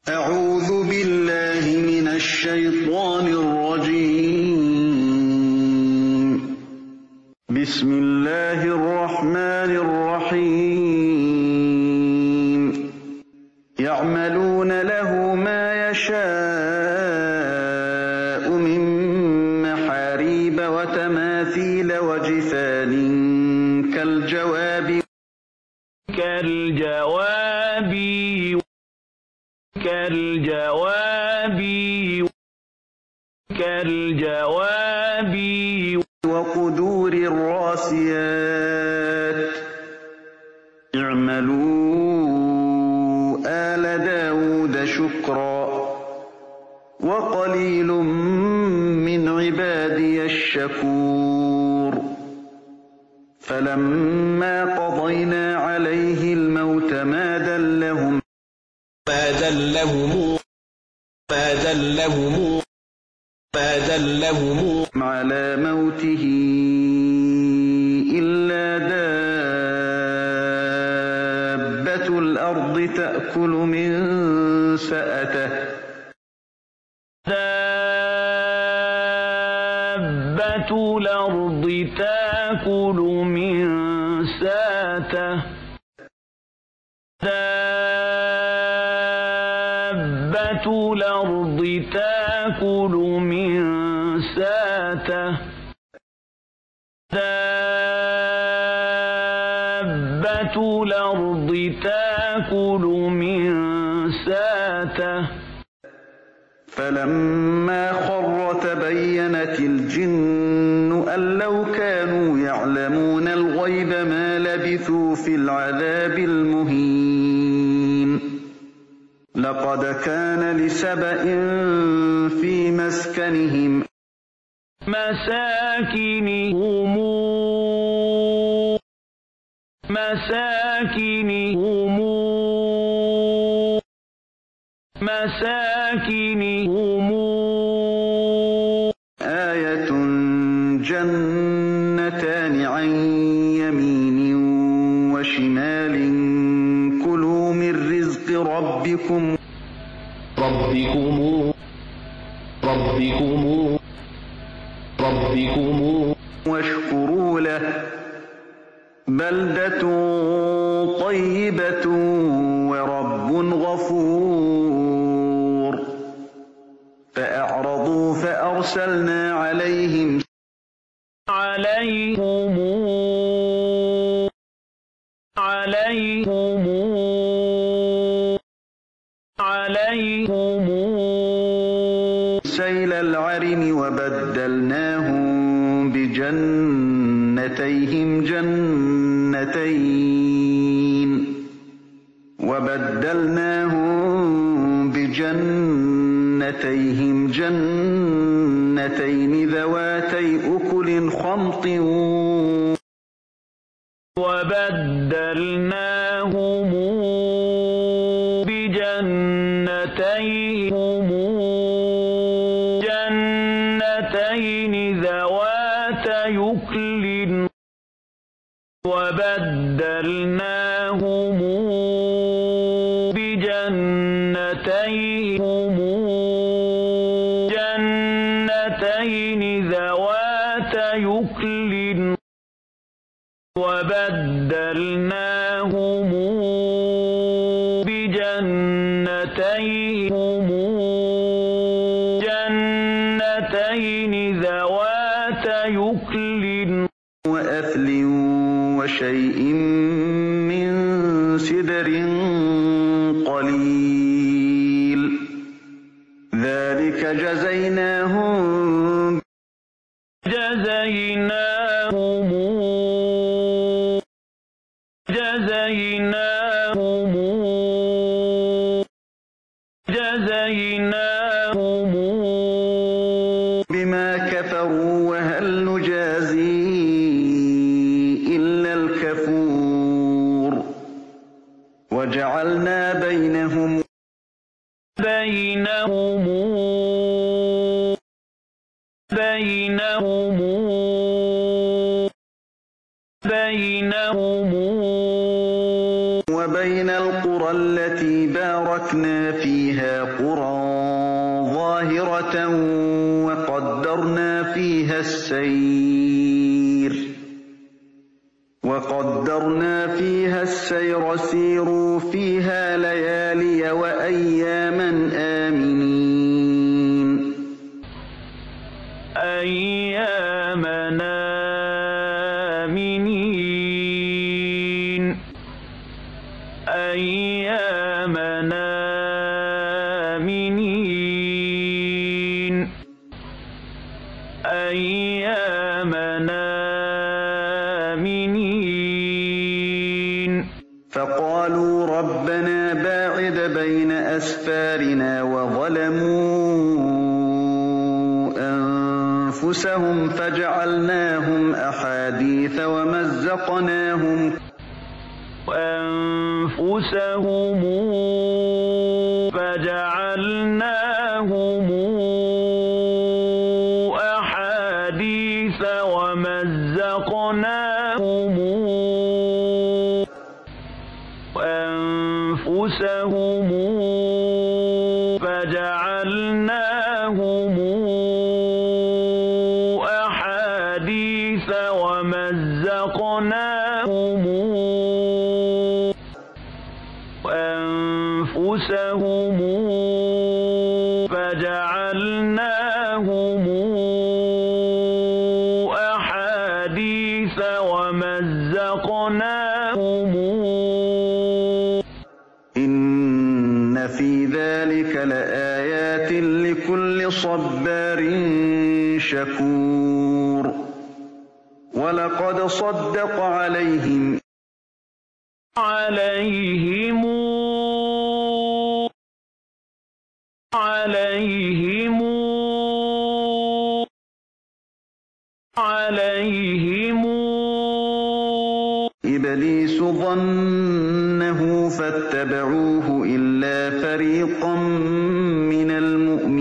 أعوذ بالله من الشيطان الرجيم. بسم الله الرحمن الرحيم. يعملون له ما يشاء من محاريب وتماثيل وجفان كالجواب وقدور الراسيات. اعملوا آل داود شكرا وقليل من عبادي الشكور. فلما قضينا عليه الموت ما دلهم على موته إلا دابة الأرض تأكل من سأته. فلما خر تبينت الجن أن لو كانوا يعلمون الغيب ما لبثوا في العذاب المهين. لقد كان لسبإ في مسكنهم آية جنتان عن يمين وشمال كلوا من رزق ربكم واشكروا له بلدة طيبة ورب غفور. فأعرضوا فأرسلنا عليهم سيل العرم وبدلناهم بجنتيهم جنتين ذواتي أكل خمط وأثل وشيء من سدر قليل. ذلك جزيناهم بما كفروا وهل نجازي إلا الكفور. وجعلنا بينهم وبين القرى التي باركنا وجعلنا فيها قرى ظاهرة وقدرنا فيها السير سيروا فيها ليالي وأياما آمنين فقالوا ربنا باعد بين أسفارنا وظلموا أنفسهم فجعلناهم أحاديث ومزقناهم إن في ذلك لآيات لكل صبار شكور ولقد صدق عليهم إبليس ظنه فاتبعوه إلا فريقا من المؤمنين